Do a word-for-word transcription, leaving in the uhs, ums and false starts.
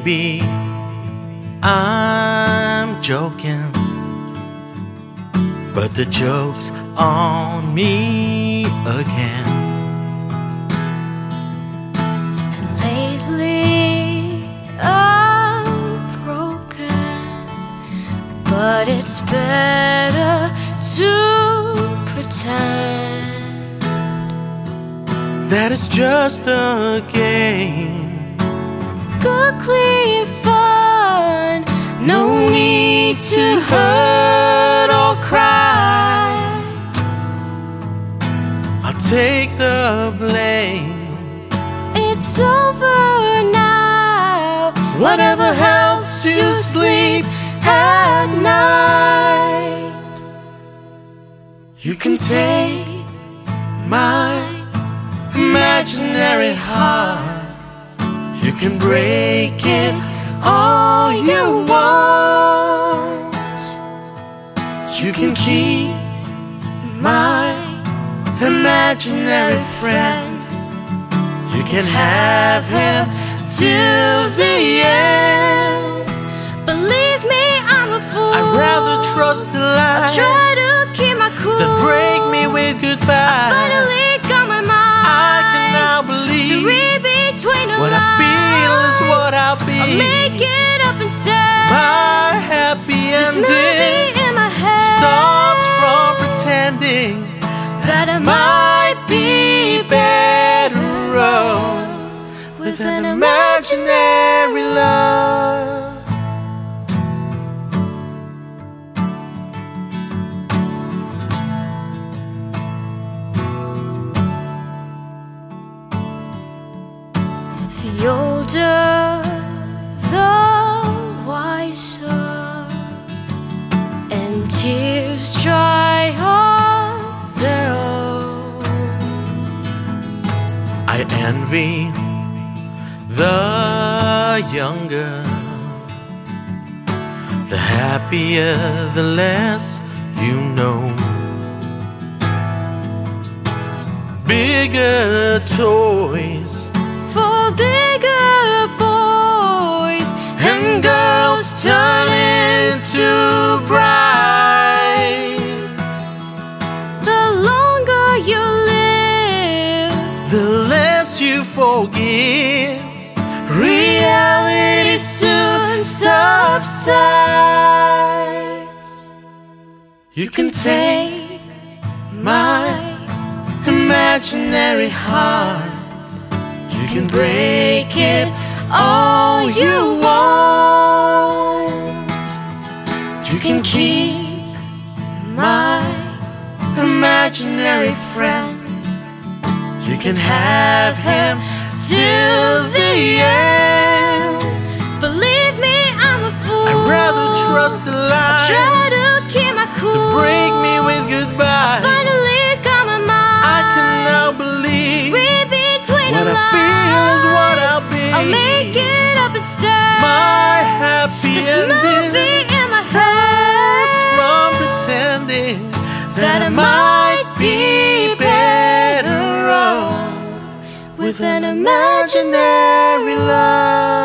Maybe I'm joking, but the joke's on me again. And lately I'm broken, but it's better to pretend that it's just a game. Good, clean fun, no need to hurt or cry. I'll take the blame. It's over now. Whatever helps you sleep at night. You can take my imaginary heart. You can break it all you want. You can keep my imaginary friend. You can have him till the end. Believe me, I'm a fool. I'd rather trust a lie. I try to keep my cool than break me with goodbye. I finally got my mind. I can now believe to read between the what lines. I feel is what I'll be. I'll make it up and say my happy this ending movie in my head starts from pretending that I might be better off with an imaginary love. The older, the wiser, and tears dry on their own. I envy the younger. The happier, the less you know. Bigger toys for bigger boys, and girls turn into brides. The longer you live, the less you forgive. Reality soon subsides. You can take my imaginary heart. You can break it all you want. You can keep my imaginary friend. You can have him till the end. Believe me, I'm a fool. I'd rather trust a lie. Try to keep my cool to break me with goodbye. Finally got my mind. I can now believe read between what the I lines. feel is what I'll be. I'll make it up and say my happy this ending movie in my starts head from pretending that, that I I might be better off with an imaginary love.